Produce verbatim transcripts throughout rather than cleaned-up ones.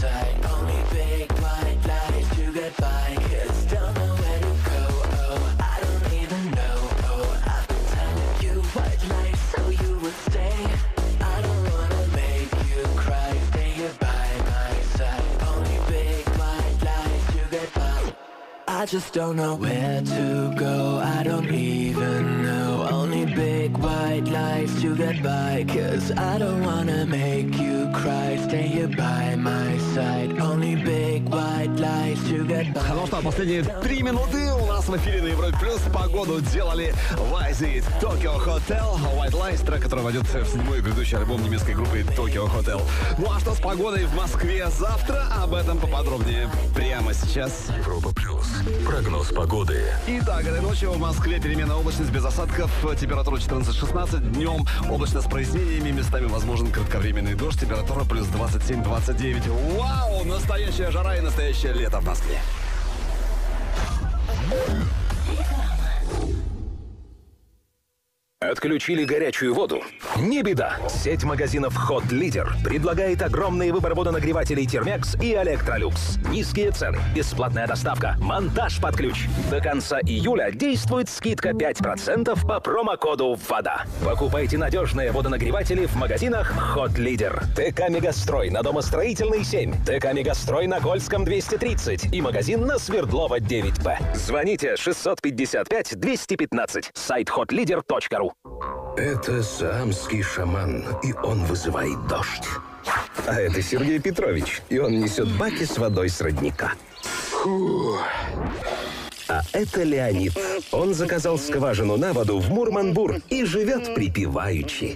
side. Only big white lies to get by, 'cause don't know where to go. Oh, I don't even know. Oh, I've been telling you white lies so you will stay. I don't wanna make you cry, stay here by my side. Only big white lies to get by. I just don't know where to go, I don't even know. Only big white lies to get by, 'cause I don't wanna make you cry, stay here by my side. Only big white lies to get by. Ну что, последние три минуты у нас в эфире на Европе Плюс. Погоду делали Вайзи, Tokyo Hotel, White Lies, трек, который войдет в седьмой грядущий альбом немецкой группы Tokyo Hotel. Ну а что с погодой в Москве завтра? Об этом поподробнее прямо сейчас. Европа Плюс. Прогноз погоды. Итак, этой ночью в Москве переменная облачность без осадков. Температура четырнадцать-шестнадцать. Днем облачно с прояснениями. Местами возможен кратковременный дождь. Температура плюс двадцать семь - двадцать девять. Вау! Настоящая жара и настоящее лето в Москве. Отключили горячую воду? Не беда. Сеть магазинов Hot Leader предлагает огромный выбор водонагревателей Thermex и Electrolux. Низкие цены, бесплатная доставка, монтаж под ключ. До конца июля действует скидка пять процентов по промокоду ВОДА. Покупайте надежные водонагреватели в магазинах Hot Leader. ТК Мегастрой на Домостроительной семь, ТК Мегастрой на Гольском двести тридцать и магазин на Свердлова девять Б. Звоните шестьсот пятьдесят пять двести пятнадцать. Сайт хот лидер точка ру. Это саамский шаман, и он вызывает дождь. А это Сергей Петрович, и он несет баки с водой с родника. Фу. А это Леонид. Он заказал скважину на воду в Мурманбур и живет припеваючи.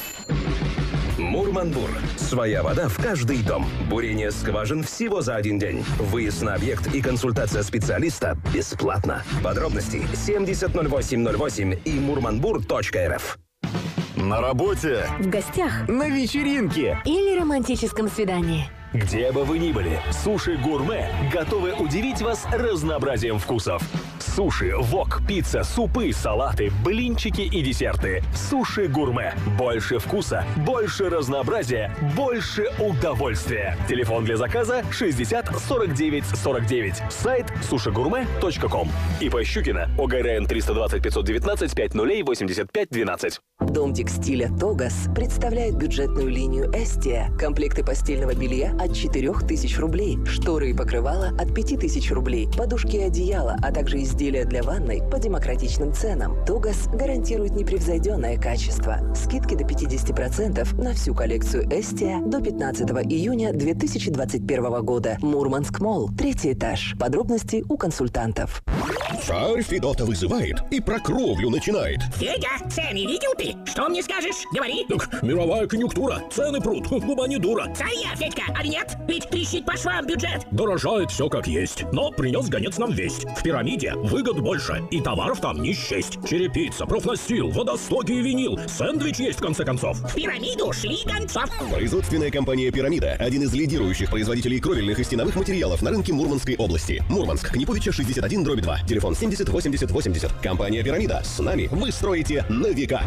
Мурманбур. Своя вода в каждый дом. Бурение скважин всего за один день. Выезд на объект и консультация специалиста бесплатно. Подробности семьдесят ноль восемь ноль восемь и мурманбур точка эр эф. На работе, в гостях, на вечеринке или романтическом свидании. Где бы вы ни были, Суши Гурме готовы удивить вас разнообразием вкусов. Суши, вок, пицца, супы, салаты, блинчики и десерты. Суши Гурме. Больше вкуса, больше разнообразия, больше удовольствия. Телефон для заказа шестьдесят сорок девять сорок девять. Сайт суши гурме точка ком. И по Щукина, ОГРН триста двадцать пятьсот девятнадцать пять ноль восемьдесят пять двенадцать. Дом текстиля «Тогас» представляет бюджетную линию «Эстия». Комплекты постельного белья от четырёх тысяч рублей, шторы и покрывала от пяти тысяч рублей, подушки и одеяла, а также изделия для ванной по демократичным ценам. «Тогас» гарантирует непревзойденное качество. Скидки до пятьдесят процентов на всю коллекцию «Эстия» до пятнадцатого июня две тысячи двадцать первого года. Мурманск Молл, третий этаж. Подробности у консультантов. Царь Федота вызывает и про кровлю начинает. Федя, цены видел ты? Что мне скажешь? Говори. Так, мировая конъюнктура, цены прут, губа не дура. Царь я, Федька, а нет? Ведь трещит по швам бюджет. Дорожает все как есть, но принес гонец нам весть. В пирамиде выгод больше, и товаров там не счесть. Черепица, профнастил, водостоки и винил, сэндвич есть в конце концов. В пирамиду шли гонцов. Производственная компания «Пирамида» – один из лидирующих производителей кровельных и стеновых материалов на рынке Мурманской области. Мурманск, Книповича шестьдесят один дробь два, телефон семьдесят восемьдесят восемьдесят. Компания «Пирамида». С нами вы строите на века.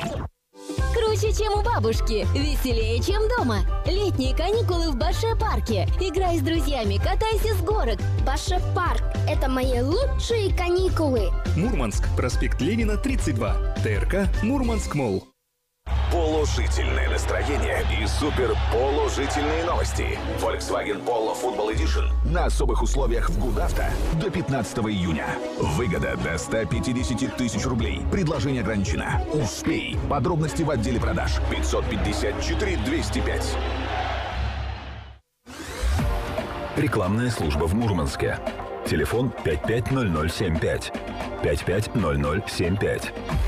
Круче, чем у бабушки, веселее, чем дома. Летние каникулы в Баше-парке. Играй с друзьями, катайся с горок. Баше-парк – это мои лучшие каникулы. Мурманск, проспект Ленина, тридцать два. ТРК «Мурманск Молл». Положительное настроение и суперположительные новости. Volkswagen Polo Football Edition на особых условиях в Гудавто до пятнадцатого июня. Выгода до ста пятидесяти тысяч рублей. Предложение ограничено. Успей. Подробности в отделе продаж. пятьсот пятьдесят четыре двести пять. Рекламная служба в Мурманске. Телефон пять пять ноль ноль семь пять. пять пять ноль ноль семь пять.